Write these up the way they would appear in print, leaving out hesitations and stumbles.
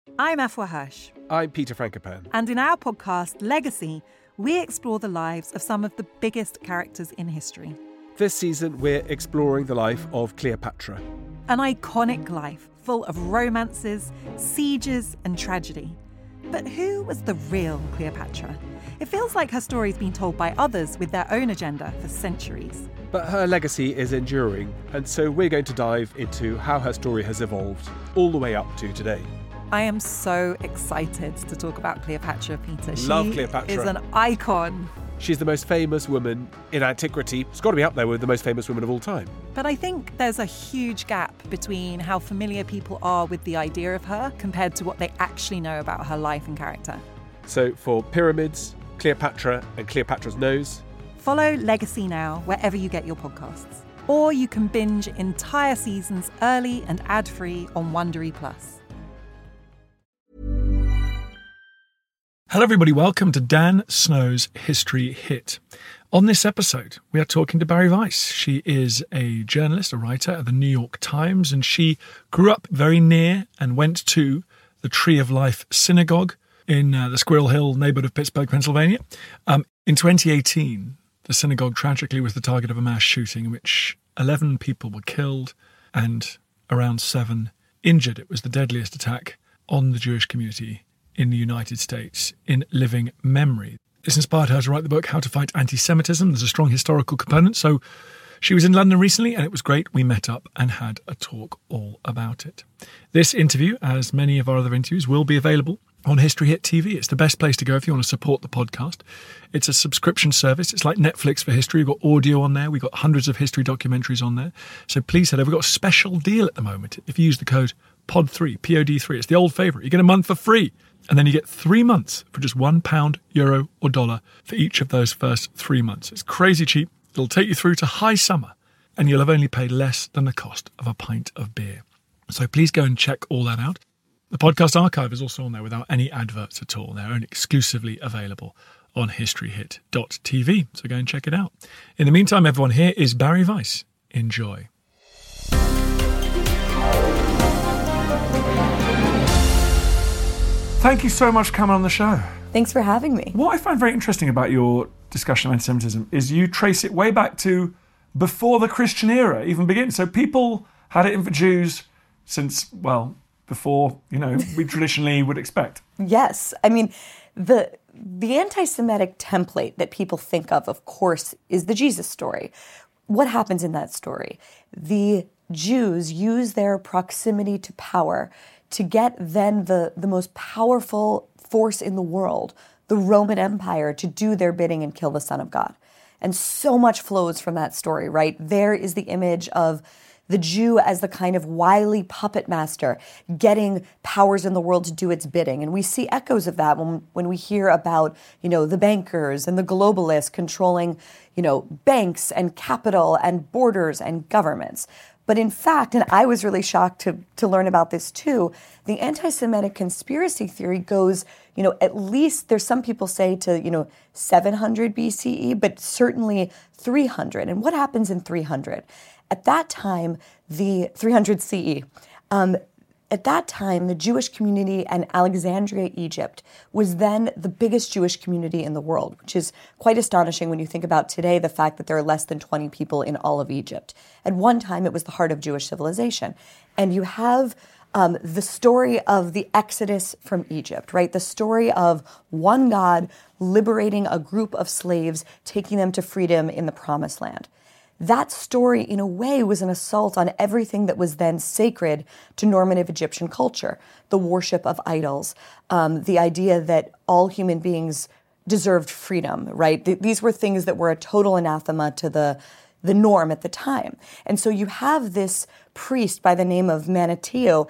I'm Afua Hirsch. I'm Peter Frankopan. And in our podcast, Legacy, we explore the lives of some of the biggest characters in history. This season, we're exploring the life of Cleopatra. An iconic life full of romances, sieges, and tragedy. But who was the real Cleopatra? It feels like her story's been told by others with their own agenda for centuries. But her legacy is enduring, and so we're going to dive into how her story has evolved all the way up to today. I am so excited to talk about Cleopatra, Peter. Love Cleopatra. She is an icon. She's the most famous woman in antiquity. It's got to be up there with the most famous women of all time. But I think there's a huge gap between how familiar people are with the idea of her compared to what they actually know about her life and character. So for Pyramids, Cleopatra and Cleopatra's Nose, follow Legacy now wherever you get your podcasts. Or you can binge entire seasons early and ad-free on Wondery Plus. Hello everybody, welcome to Dan Snow's History Hit. On this episode, we are talking to Bari Weiss. She is a journalist, a writer at the New York Times, and she grew up very near and went to the Tree of Life Synagogue in the Squirrel Hill neighborhood of Pittsburgh, Pennsylvania. In 2018, the synagogue tragically was the target of a mass shooting in which 11 people were killed and around 7 injured. It was the deadliest attack on the Jewish community in the United States in living memory. This inspired her to write the book, How to Fight Anti-Semitism. There's a strong historical component. So she was in London recently and it was great. We met up and had a talk all about it. This interview, as many of our other interviews, will be available on History Hit TV. It's the best place to go if you want to support the podcast. It's a subscription service. It's like Netflix for history. We've got audio on there. We've got hundreds of history documentaries on there. So please head over. We've got a special deal at the moment. If you use the code POD3, POD3, it's the old favourite. You get a month for free. And then you get 3 months for just £1, euro or dollar for each of those first 3 months. It's crazy cheap. It'll take you through to high summer and you'll have only paid less than the cost of a pint of beer. So please go and check all that out. The podcast archive is also on there without any adverts at all. They're only exclusively available on historyhit.tv. So go and check it out. In the meantime, everyone, here is Bari Weiss. Enjoy. Thank you so much for coming on the show. Thanks for having me. What I find very interesting about your discussion of anti-Semitism is you trace it way back to before the Christian era even begins. So people had it in for Jews since, well, before, we traditionally would expect. Yes. I mean, the anti-Semitic template that people think of course, is the Jesus story. What happens in that story? The Jews use their proximity to power to get then the most powerful force in the world, the Roman Empire, to do their bidding and kill the Son of God. And so much flows from that story, right? There is the image of the Jew as the kind of wily puppet master getting powers in the world to do its bidding. And we see echoes of that when we hear about, the bankers and the globalists controlling, banks and capital and borders and governments. But in fact, and I was really shocked to learn about this too, the anti-Semitic conspiracy theory goes, at least there's some people say to, 700 BCE, but certainly 300. And what happens in 300? At that time, the 300 CE, at that time, the Jewish community in Alexandria, Egypt, was then the biggest Jewish community in the world, which is quite astonishing when you think about today the fact that there are less than 20 people in all of Egypt. At one time, it was the heart of Jewish civilization. And you have the story of the Exodus from Egypt, right? The story of one God liberating a group of slaves, taking them to freedom in the Promised Land. That story, in a way, was an assault on everything that was then sacred to normative Egyptian culture. The worship of idols, the idea that all human beings deserved freedom, right? These were things that were a total anathema to the norm at the time. And so you have this priest by the name of Manetio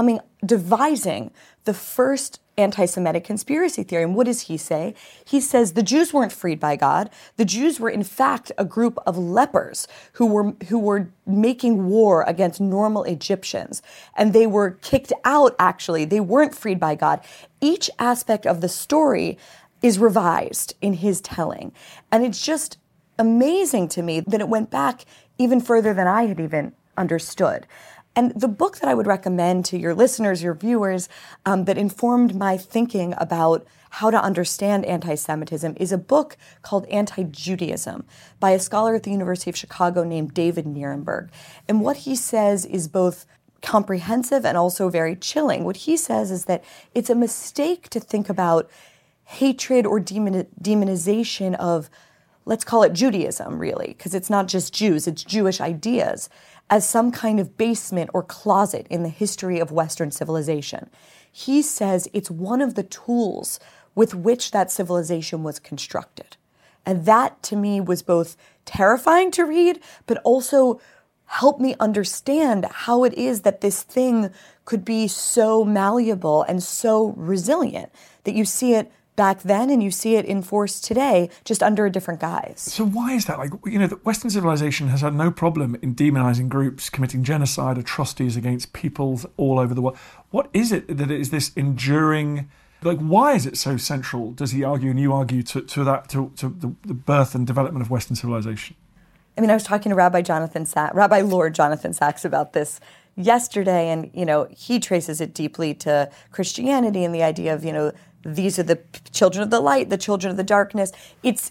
devising the first anti-Semitic conspiracy theory. And what does he say? He says the Jews weren't freed by God. The Jews were, in fact, a group of lepers who were making war against normal Egyptians. And they were kicked out, actually. They weren't freed by God. Each aspect of the story is revised in his telling. And it's just amazing to me that it went back even further than I had even understood. And the book that I would recommend to your listeners, your viewers, that informed my thinking about how to understand anti-Semitism is a book called Anti-Judaism by a scholar at the University of Chicago named David Nirenberg. And what he says is both comprehensive and also very chilling. What he says is that it's a mistake to think about hatred or demonization of, let's call it Judaism, really, because it's not just Jews, it's Jewish ideas, as some kind of basement or closet in the history of Western civilization. He says it's one of the tools with which that civilization was constructed. And that, to me, was both terrifying to read, but also helped me understand how it is that this thing could be so malleable and so resilient, that you see it back then and you see it enforced today, just under a different guise. So why is that? Like, the Western civilization has had no problem in demonizing groups, committing genocide, atrocities against peoples all over the world. What is it that is this enduring? Like, why is it so central, does he argue and you argue, to the birth and development of Western civilization? I mean, I was talking to Rabbi Lord Jonathan Sacks about this yesterday, and, he traces it deeply to Christianity and the idea of, these are the children of the light, the children of the darkness. It's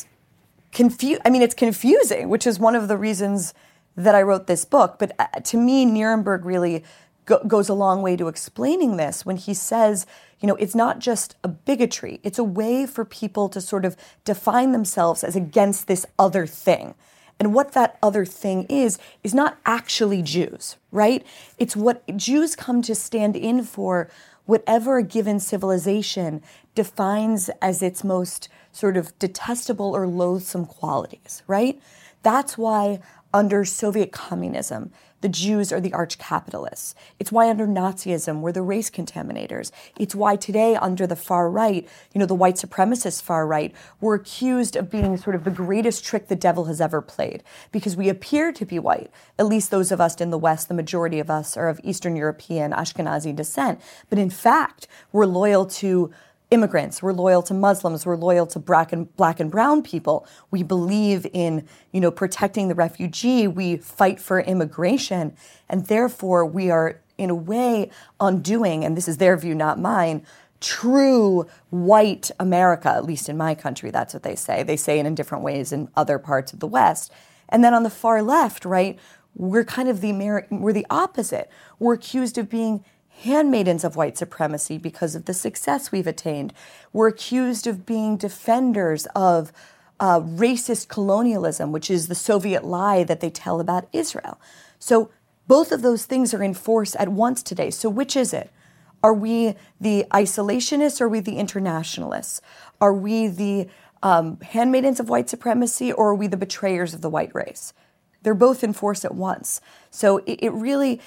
confusing, which is one of the reasons that I wrote this book. But to me, Nirenberg really goes a long way to explaining this when he says, it's not just a bigotry. It's a way for people to sort of define themselves as against this other thing. And what that other thing is not actually Jews, right? It's what Jews come to stand in for, whatever a given civilization defines as its most sort of detestable or loathsome qualities, right? That's why under Soviet communism, the Jews are the arch capitalists. It's why under Nazism, we're the race contaminators. It's why today under the far right, the white supremacist far right, we're accused of being sort of the greatest trick the devil has ever played, because we appear to be white. At least those of us in the West, the majority of us are of Eastern European, Ashkenazi descent. But in fact, we're loyal to immigrants, we're loyal to Muslims, we're loyal to black and brown people. We believe in, protecting the refugee. We fight for immigration. And therefore, we are, in a way, undoing, and this is their view, not mine, true white America, at least in my country. That's what they say. They say it in different ways in other parts of the West. And then on the far left, right, we're kind of we're the opposite. We're accused of being handmaidens of white supremacy because of the success we've attained. We're accused of being defenders of racist colonialism, which is the Soviet lie that they tell about Israel. So both of those things are in force at once today. So which is it? Are we the isolationists or are we the internationalists? Are we the handmaidens of white supremacy or are we the betrayers of the white race? They're both in force at once. So it really,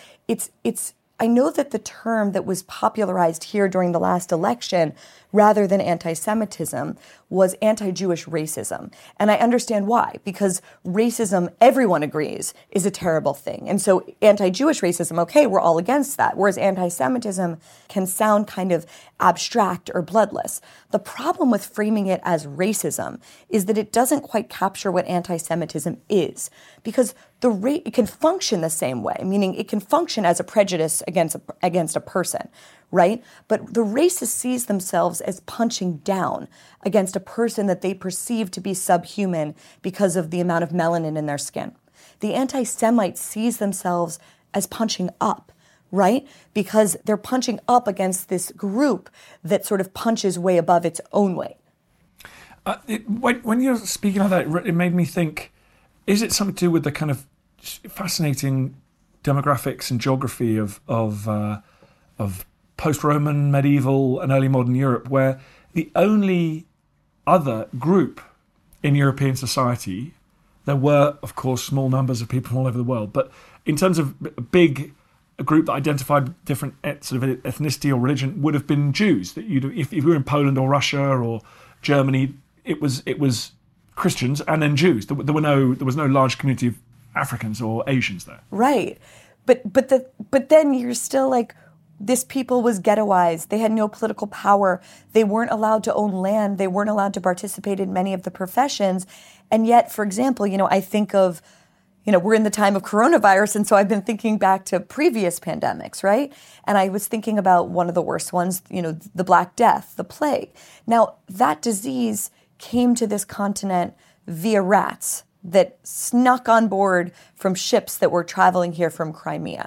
I know that the term that was popularized here during the last election, rather than anti-Semitism, was anti-Jewish racism. And I understand why, because racism, everyone agrees, is a terrible thing. And so anti-Jewish racism, okay, we're all against that, whereas anti-Semitism can sound kind of abstract or bloodless. The problem with framing it as racism is that it doesn't quite capture what anti-Semitism is, because it can function the same way, meaning it can function as a prejudice against a person, right? But the racist sees themselves as punching down against a person that they perceive to be subhuman because of the amount of melanin in their skin. The anti-Semite sees themselves as punching up, right? Because they're punching up against this group that sort of punches way above its own weight. When you're speaking like that, it made me think, is it something to do with the kind of fascinating demographics and geography of post-Roman, medieval, and early modern Europe, where the only other group in European society, there were, of course, small numbers of people from all over the world, but in terms of a group that identified different sort of ethnicity or religion, would have been Jews. That if you were in Poland or Russia or Germany, it was Christians and then Jews. There was no large community of Africans or Asians there. Right. But then you're still like, this people was ghettoized. They had no political power. They weren't allowed to own land. They weren't allowed to participate in many of the professions. And yet, for example, I think of, we're in the time of coronavirus, and so I've been thinking back to previous pandemics, right? And I was thinking about one of the worst ones, the Black Death, the plague. Now, that disease came to this continent via rats that snuck on board from ships that were traveling here from Crimea.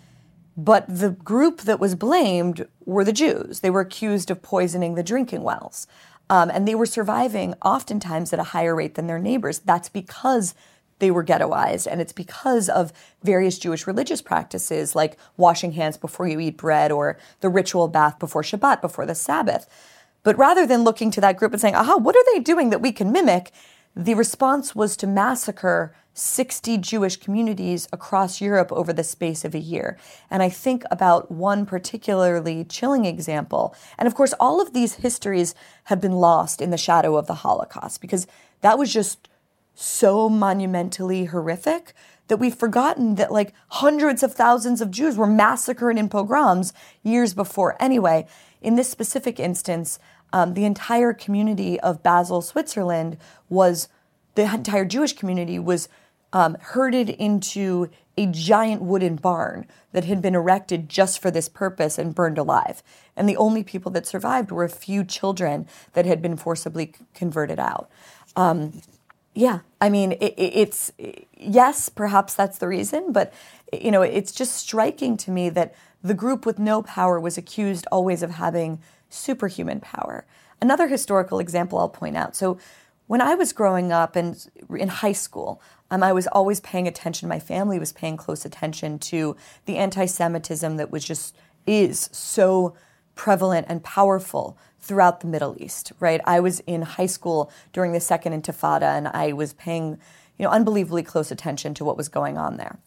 But the group that was blamed were the Jews. They were accused of poisoning the drinking wells. And they were surviving oftentimes at a higher rate than their neighbors. That's because they were ghettoized, and it's because of various Jewish religious practices like washing hands before you eat bread or the ritual bath before Shabbat, before the Sabbath. But rather than looking to that group and saying, aha, what are they doing that we can mimic? The response was to massacre 60 Jewish communities across Europe over the space of a year. And I think about one particularly chilling example. And of course, all of these histories have been lost in the shadow of the Holocaust because that was just so monumentally horrific that we've forgotten that like hundreds of thousands of Jews were massacred in pogroms years before. Anyway, in this specific instance, the entire community of Basel, Switzerland the entire Jewish community was herded into a giant wooden barn that had been erected just for this purpose and burned alive. And the only people that survived were a few children that had been forcibly converted out. Yeah, I mean, it's yes, perhaps that's the reason, but it's just striking to me that the group with no power was accused always of having superhuman power. Another historical example I'll point out. So when I was growing up and in high school, I was always paying attention. My family was paying close attention to the anti-Semitism that is so prevalent and powerful throughout the Middle East, right? I was in high school during the Second Intifada, and I was paying, unbelievably close attention to what was going on there.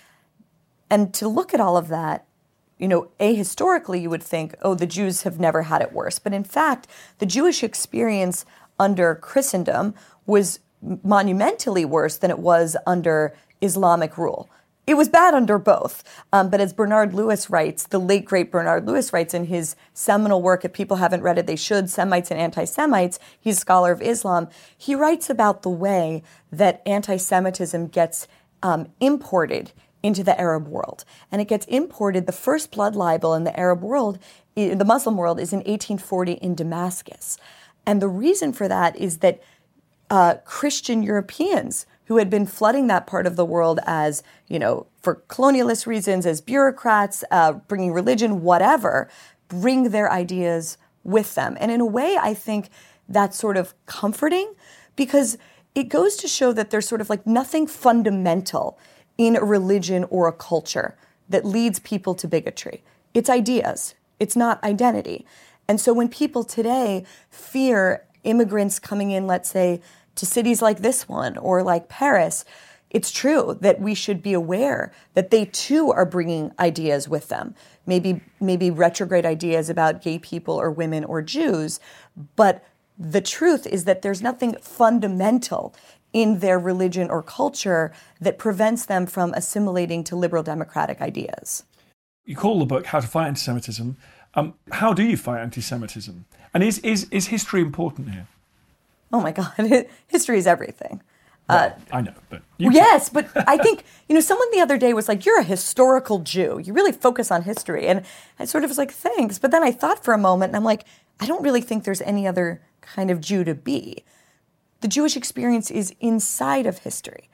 And to look at all of that, historically you would think, oh, the Jews have never had it worse. But in fact, the Jewish experience under Christendom was monumentally worse than it was under Islamic rule. It was bad under both. But as Bernard Lewis writes, the late, great Bernard Lewis writes in his seminal work, if people haven't read it, they should, Semites and Anti-Semites, he's a scholar of Islam, he writes about the way that anti-Semitism gets imported into the Arab world. And it gets imported, the first blood libel in the Arab world, the Muslim world, is in 1840 in Damascus. And the reason for that is that Christian Europeans who had been flooding that part of the world as, for colonialist reasons, as bureaucrats, bringing religion, whatever, bring their ideas with them. And in a way, I think that's sort of comforting because it goes to show that there's sort of like nothing fundamental in a religion or a culture that leads people to bigotry. It's ideas. It's not identity. And so when people today fear immigrants coming in, let's say, to cities like this one or like Paris, it's true that we should be aware that they too are bringing ideas with them, maybe retrograde ideas about gay people or women or Jews. But the truth is that there's nothing fundamental in their religion or culture that prevents them from assimilating to liberal democratic ideas. You call the book How to Fight Anti-Semitism. How do you fight anti-Semitism? And is history important here? Oh my God, history is everything. Well, I know, but... Yes, but I think, someone the other day was like, you're a historical Jew. You really focus on history. And I sort of was like, thanks. But then I thought for a moment, and I'm like, I don't really think there's any other kind of Jew to be. The Jewish experience is inside of history.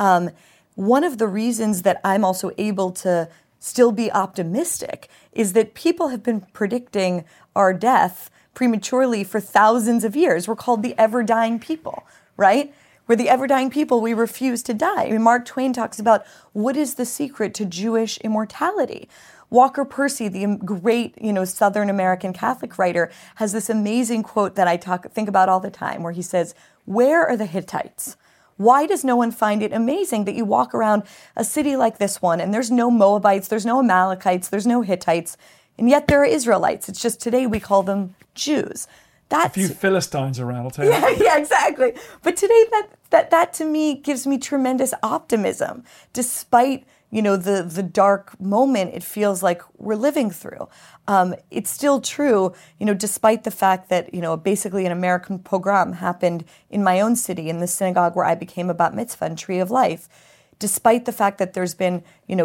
One of the reasons that I'm also able to still be optimistic is that people have been predicting our death prematurely for thousands of years. We're called the ever-dying people, right? We're the ever-dying people. We refuse to die. I mean, Mark Twain talks about what is the secret to Jewish immortality. Walker Percy, the great, Southern American Catholic writer, has this amazing quote that I think about all the time where he says, "Where are the Hittites? Why does no one find it amazing that you walk around a city like this one and there's no Moabites, there's no Amalekites, there's no Hittites, and yet there are Israelites. It's just today we call them Jews." That's a few Philistines around, I'll tell you. Yeah, exactly. But today that to me gives me tremendous optimism, despite the dark moment it feels like we're living through. It's still true, despite the fact that, basically an American pogrom happened in my own city, in the synagogue where I became a bat mitzvah and Tree of Life. despite the fact that there's been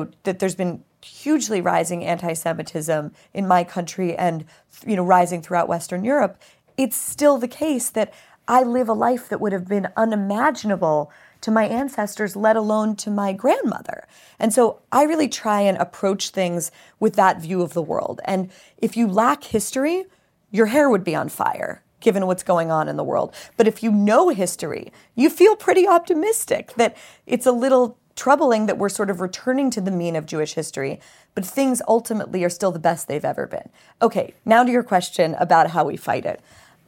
hugely rising anti-Semitism in my country and, rising throughout Western Europe, it's still the case that I live a life that would have been unimaginable to my ancestors, let alone to my grandmother. And so I really try and approach things with that view of the world. And if you lack history, your hair would be on fire, given what's going on in the world. But if you know history, you feel pretty optimistic that it's a little troubling that we're sort of returning to the mean of Jewish history, but things ultimately are still the best they've ever been. Okay, now to your question about how we fight it.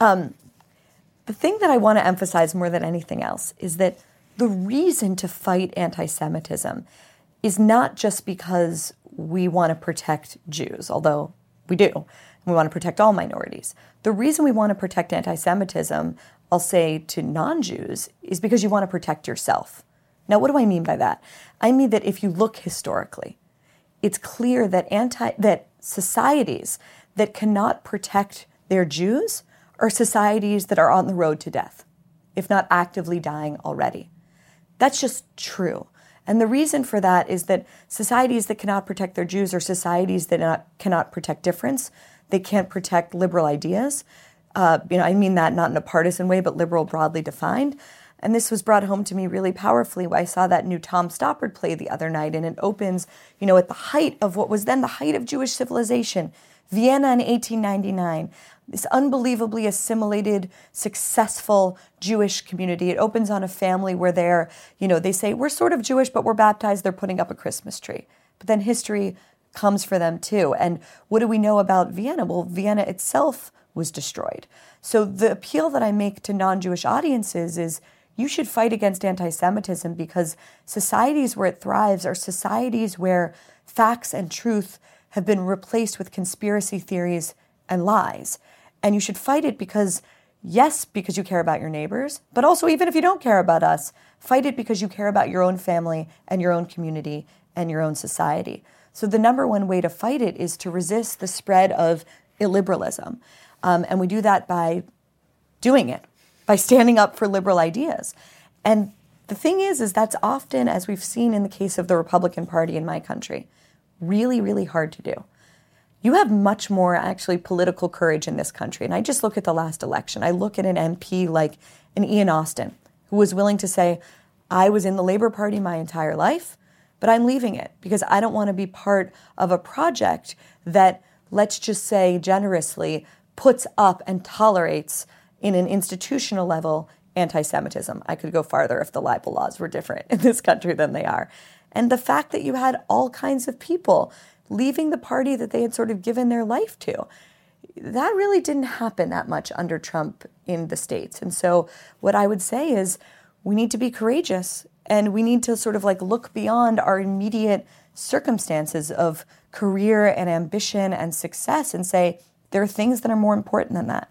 The thing that I want to emphasize more than anything else is that the reason to fight anti-Semitism is not just because we want to protect Jews, although we do, and we want to protect all minorities. The reason we want to protect anti-Semitism, I'll say to non-Jews, is because you want to protect yourself. Now, what do I mean by that? I mean that if you look historically, it's clear that societies that cannot protect their Jews are societies that are on the road to death, if not actively dying already. That's just true. And the reason for that is that societies that cannot protect their Jews are societies that cannot protect difference. They can't protect liberal ideas. I mean that not in a partisan way, but liberal broadly defined. And this was brought home to me really powerfully when I saw that new Tom Stoppard play the other night. And it opens, at the height of what was then the height of Jewish civilization, Vienna in 1899. This unbelievably assimilated, successful Jewish community. It opens on a family where they say, we're sort of Jewish, but we're baptized. They're putting up a Christmas tree. But then history comes for them too. And what do we know about Vienna? Well, Vienna itself was destroyed. So the appeal that I make to non-Jewish audiences is you should fight against anti-Semitism because societies where it thrives are societies where facts and truth have been replaced with conspiracy theories and lies. And you should fight it because you care about your neighbors, but also even if you don't care about us, fight it because you care about your own family and your own community and your own society. So the number one way to fight it is to resist the spread of illiberalism. And we do that by doing it, by standing up for liberal ideas. And the thing is that's often, as we've seen in the case of the Republican Party in my country, really, really hard to do. You have much more actually political courage in this country. And I just look at the last election. I look at an MP like an Ian Austin, who was willing to say, I was in the Labour Party my entire life, but I'm leaving it because I don't want to be part of a project that, let's just say generously, puts up and tolerates in an institutional level anti-Semitism. I could go farther if the libel laws were different in this country than they are. And the fact that you had all kinds of people leaving the party that they had sort of given their life to, that really didn't happen that much under Trump in the States. And so what I would say is we need to be courageous and we need to sort of look beyond our immediate circumstances of career and ambition and success and say there are things that are more important than that.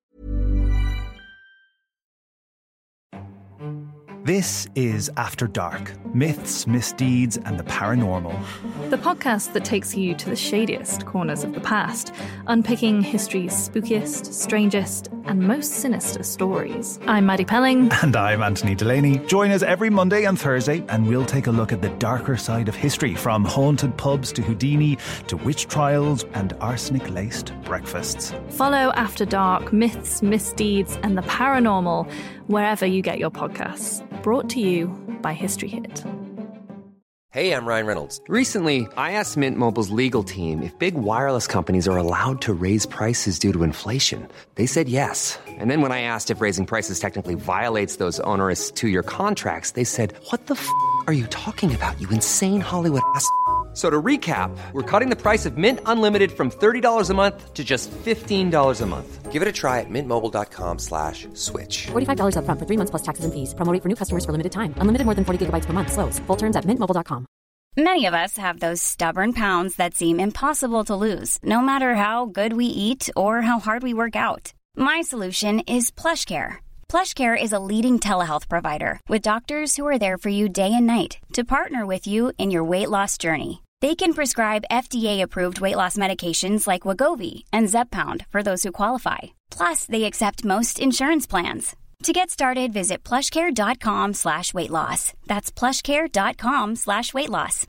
This is After Dark, myths, misdeeds, and the paranormal. The podcast that takes you to the shadiest corners of the past, unpicking history's spookiest, strangest, and most sinister stories. I'm Maddie Pelling. And I'm Anthony Delaney. Join us every Monday and Thursday, and we'll take a look at the darker side of history, from haunted pubs to Houdini, to witch trials and arsenic-laced breakfasts. Follow After Dark, myths, misdeeds, and the paranormal wherever you get your podcasts. Brought to you by History Hit. Hey, I'm Ryan Reynolds. Recently, I asked Mint Mobile's legal team if big wireless companies are allowed to raise prices due to inflation. They said yes. And then when I asked if raising prices technically violates those onerous 2-year contracts, they said, "What the f*** are you talking about, you insane Hollywood ass?" So to recap, we're cutting the price of Mint Unlimited from $30 a month to just $15 a month. Give it a try at mintmobile.com/switch. $45 up front for 3 months plus taxes and fees. Promo rate for new customers for limited time. Unlimited more than 40 gigabytes per month. Slows full terms at mintmobile.com. Many of us have those stubborn pounds that seem impossible to lose, no matter how good we eat or how hard we work out. My solution is PlushCare. PlushCare is a leading telehealth provider with doctors who are there for you day and night to partner with you in your weight loss journey. They can prescribe FDA-approved weight loss medications like Wegovy and Zepbound for those who qualify. Plus, they accept most insurance plans. To get started, visit plushcare.com/weightloss. That's plushcare.com/weightloss.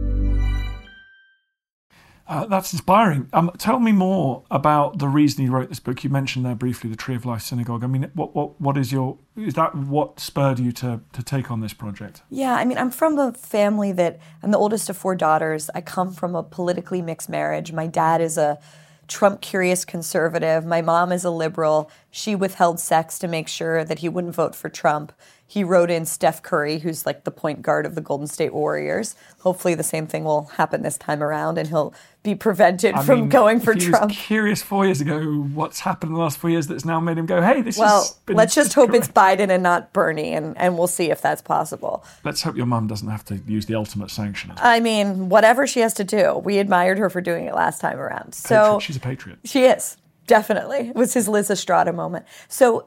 That's inspiring. Tell me more about the reason you wrote this book. You mentioned there briefly the Tree of Life Synagogue. I mean, is that what spurred you to take on this project? Yeah, I mean, I'm from a family I'm the oldest of 4 daughters. I come from a politically mixed marriage. My dad is a Trump-curious conservative. My mom is a liberal. She withheld sex to make sure that he wouldn't vote for Trump. He wrote in Steph Curry, who's like the point guard of the Golden State Warriors. Hopefully the same thing will happen this time around and he'll be prevented from going for Trump. He was curious 4 years ago what's happened in the last 4 years that's now made him go, hey, let's just hope it's Biden and not Bernie, and we'll see if that's possible. Let's hope your mum doesn't have to use the ultimate sanction. I mean, whatever she has to do. We admired her for doing it last time around. So she's a patriot. She is, definitely. It was his Liz Estrada moment. So,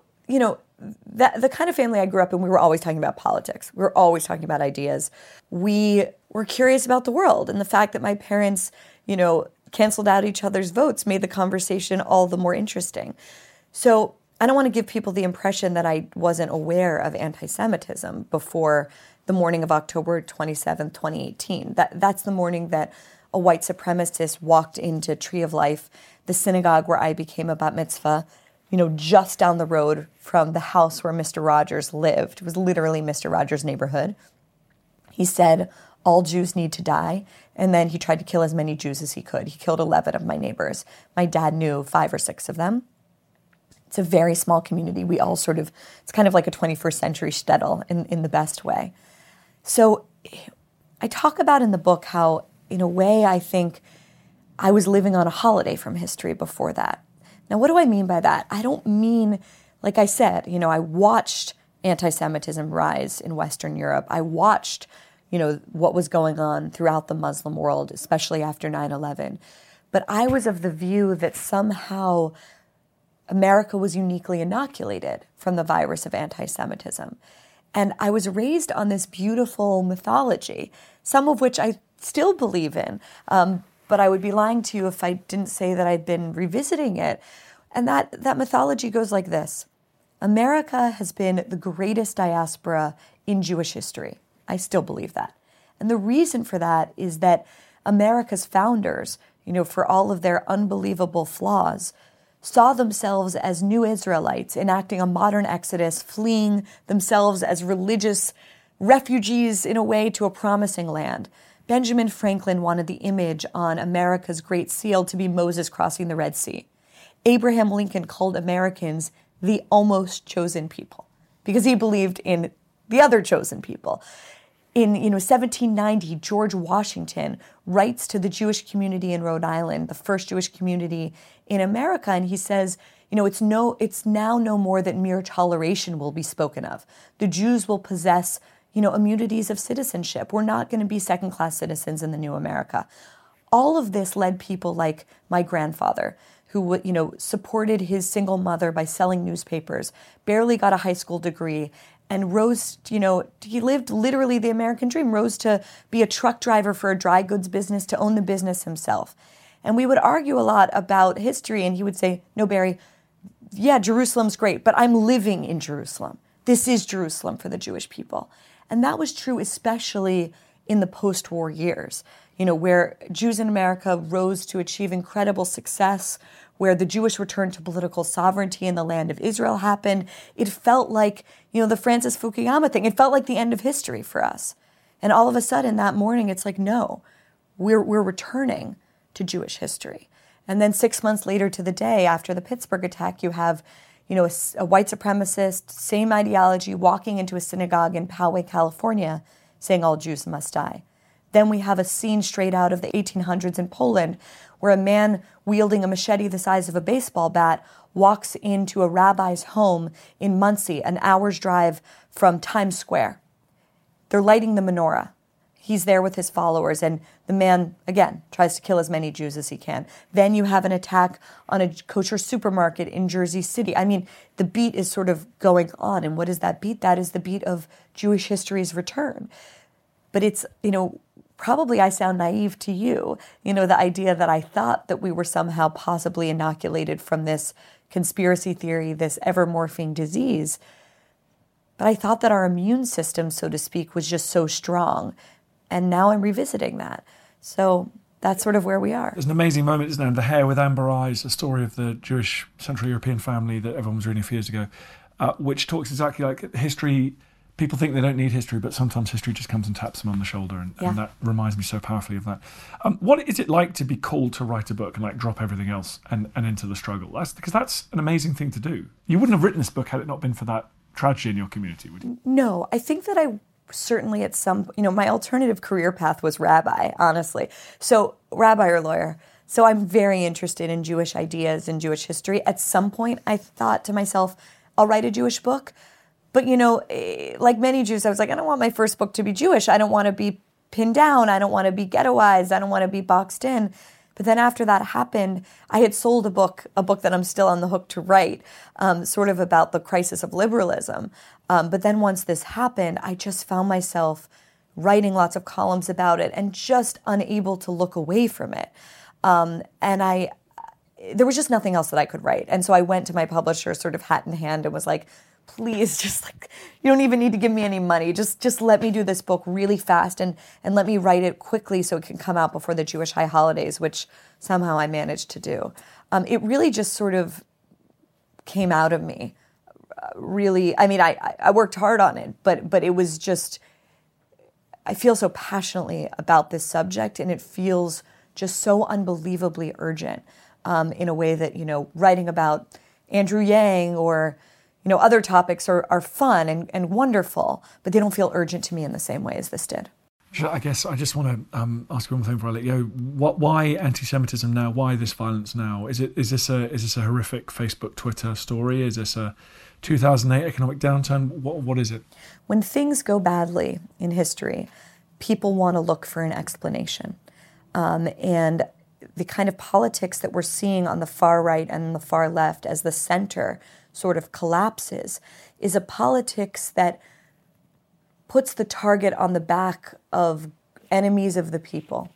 the kind of family I grew up in, we were always talking about politics. We were always talking about ideas. We were curious about the world, and the fact that my parents, canceled out each other's votes made the conversation all the more interesting. So I don't want to give people the impression that I wasn't aware of anti-Semitism before the morning of October 27, 2018. That's the morning that a white supremacist walked into Tree of Life, the synagogue where I became a bat mitzvah, just down the road from the house where Mr. Rogers lived. It was literally Mr. Rogers' neighborhood. He said, all Jews need to die. And then he tried to kill as many Jews as he could. He killed 11 of my neighbors. My dad knew 5 or 6 of them. It's a very small community. We all it's kind of like a 21st century shtetl in the best way. So I talk about in the book how, in a way, I think I was living on a holiday from history before that. Now, what do I mean by that? I don't mean, like I said, I watched anti-Semitism rise in Western Europe. I watched what was going on throughout the Muslim world, especially after 9/11. But I was of the view that somehow America was uniquely inoculated from the virus of anti-Semitism. And I was raised on this beautiful mythology, some of which I still believe in. But I would be lying to you if I didn't say that I'd been revisiting it. And that mythology goes like this. America has been the greatest diaspora in Jewish history. I still believe that. And the reason for that is that America's founders, for all of their unbelievable flaws, saw themselves as new Israelites enacting a modern exodus, fleeing themselves as religious refugees in a way to a promising land. Benjamin Franklin wanted the image on America's Great Seal to be Moses crossing the Red Sea. Abraham Lincoln called Americans the almost chosen people because he believed in the other chosen people. In 1790, George Washington writes to the Jewish community in Rhode Island, the first Jewish community in America, and he says, it's now no more that mere toleration will be spoken of. The Jews will possess, immunities of citizenship. We're not going to be second-class citizens in the new America. All of this led people like my grandfather, who supported his single mother by selling newspapers, barely got a high school degree, and rose, he lived literally the American dream, rose to be a truck driver for a dry goods business, to own the business himself. And we would argue a lot about history, and he would say, no, Barry, yeah, Jerusalem's great, but I'm living in Jerusalem. This is Jerusalem for the Jewish people. And that was true especially in the post-war years, where Jews in America rose to achieve incredible success, where the Jewish return to political sovereignty in the land of Israel happened. It felt like, the Francis Fukuyama thing. It felt like the end of history for us. And all of a sudden that morning, it's like, no, we're returning to Jewish history. And then 6 months later to the day after the Pittsburgh attack, you have, a white supremacist, same ideology, walking into a synagogue in Poway, California, saying all Jews must die. Then we have a scene straight out of the 1800s in Poland where a man wielding a machete the size of a baseball bat walks into a rabbi's home in Muncie, an hour's drive from Times Square. They're lighting the menorah. He's there with his followers, and the man, again, tries to kill as many Jews as he can. Then you have an attack on a kosher supermarket in Jersey City. I mean, the beat is sort of going on, and what is that beat? That is the beat of Jewish history's return. But it's, probably I sound naive to you, the idea that I thought that we were somehow possibly inoculated from this conspiracy theory, this ever-morphing disease. But I thought that our immune system, so to speak, was just so strong. And now I'm revisiting that. So that's sort of where we are. There's an amazing moment, isn't there? The Hare with Amber Eyes, a story of the Jewish Central European family that everyone was reading a few years ago, which talks exactly like history. People think they don't need history, but sometimes history just comes and taps them on the shoulder, and that reminds me so powerfully of that. What is it like to be called to write a book and like drop everything else and into the struggle? Because that's an amazing thing to do. You wouldn't have written this book had it not been for that tragedy in your community, would you? No, I think that I certainly at some, my alternative career path was rabbi, honestly. So rabbi or lawyer. So I'm very interested in Jewish ideas and Jewish history. At some point, I thought to myself, I'll write a Jewish book. But, like many Jews, I was like, I don't want my first book to be Jewish. I don't want to be pinned down. I don't want to be ghettoized. I don't want to be boxed in. But then after that happened, I had sold a book that I'm still on the hook to write, sort of about the crisis of liberalism. But then once this happened, I just found myself writing lots of columns about it and just unable to look away from it. There was just nothing else that I could write. And so I went to my publisher sort of hat in hand and was like, please, just like, you don't even need to give me any money. Just let me do this book really fast and let me write it quickly so it can come out before the Jewish high holidays, which somehow I managed to do. It really just sort of came out of me. Really, I mean, I worked hard on it, but it was just, I feel so passionately about this subject, and it feels just so unbelievably urgent in a way that, writing about Andrew Yang or other topics are fun and wonderful, but they don't feel urgent to me in the same way as this did. I guess I just want to ask you one thing before I let you go. Why anti-Semitism now? Why this violence now? Is this a horrific Facebook, Twitter story? Is this a 2008 economic downturn? What is it? When things go badly in history, people want to look for an explanation. And the kind of politics that we're seeing on the far right and the far left as the center sort of collapses is a politics that puts the target on the back of enemies of the people.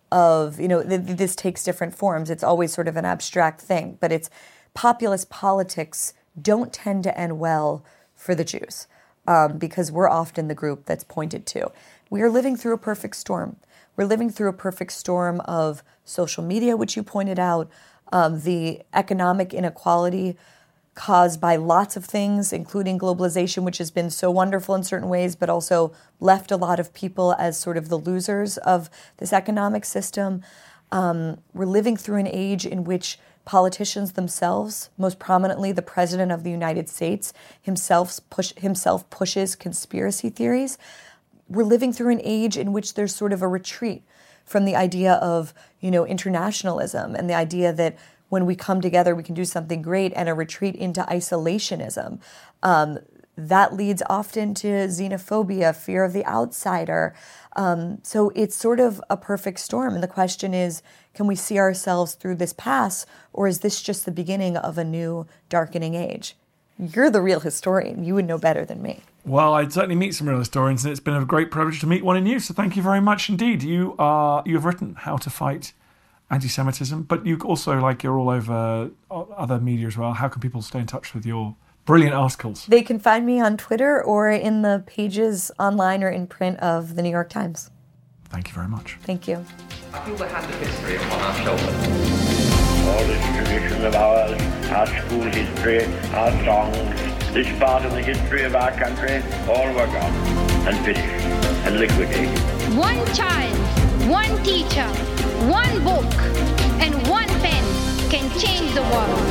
This takes different forms. It's always sort of an abstract thing, but it's populist politics don't tend to end well for the Jews because we're often the group that's pointed to. We are living through a perfect storm. We're living through a perfect storm of social media, which you pointed out, the economic inequality caused by lots of things, including globalization, which has been so wonderful in certain ways, but also left a lot of people as sort of the losers of this economic system. We're living through an age in which politicians themselves, most prominently the President of the United States, himself pushes conspiracy theories. We're living through an age in which there's sort of a retreat from the idea of, internationalism and the idea that when we come together, we can do something great, and a retreat into isolationism. That leads often to xenophobia, fear of the outsider. So it's sort of a perfect storm. And the question is, can we see ourselves through this pass, or is this just the beginning of a new darkening age? You're the real historian. You would know better than me. Well, I'd certainly meet some real historians, and it's been a great privilege to meet one in you. So thank you very much indeed. You have written How to Fight Anti-Semitism, but you also, you're all over other media as well. How can people stay in touch with your brilliant articles? They can find me on Twitter or in the pages online or in print of the New York Times. Thank you very much. Thank you. I feel the hand of history upon our shoulders. All this tradition of ours, our school history, our songs, this part of the history of our country, all were gone and finished and liquidated. One child, one teacher, one book, and one pen can change the world.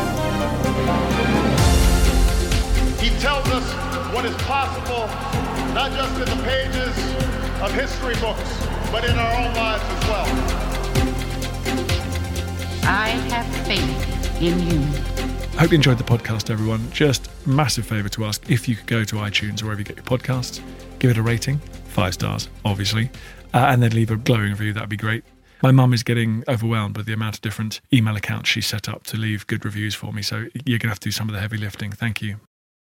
He tells us what is possible, not just in the pages of history books, but in our own lives as well. I have faith in you. Hope you enjoyed the podcast, everyone. Just massive favour to ask, if you could go to iTunes or wherever you get your podcasts, give it a rating, 5 stars, obviously, and then leave a glowing review. That'd be great. My mum is getting overwhelmed with the amount of different email accounts she's set up to leave good reviews for me, so you're going to have to do some of the heavy lifting. Thank you.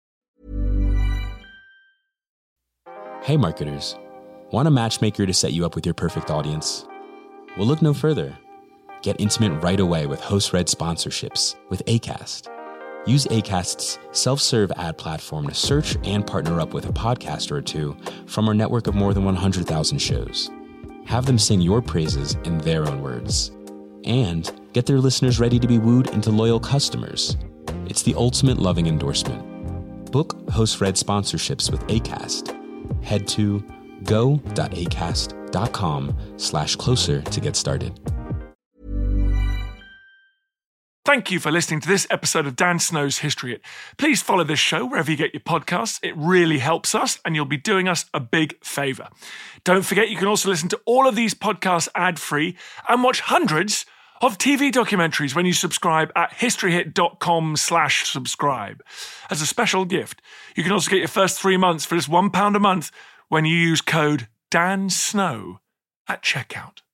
Hey marketers, want a matchmaker to set you up with your perfect audience? Well, look no further. Get intimate right away with host-read sponsorships with Acast. Use Acast's self-serve ad platform to search and partner up with a podcaster or two from our network of more than 100,000 shows. Have them sing your praises in their own words. And get their listeners ready to be wooed into loyal customers. It's the ultimate loving endorsement. Book host-read sponsorships with Acast. Head to go.acast.com/closer to get started. Thank you for listening to this episode of Dan Snow's History Hit. Please follow this show wherever you get your podcasts. It really helps us, and you'll be doing us a big favour. Don't forget, you can also listen to all of these podcasts ad-free and watch hundreds of TV documentaries when you subscribe at historyhit.com/subscribe. As a special gift, you can also get your first 3 months for just £1 a month when you use code DANSNOW at checkout.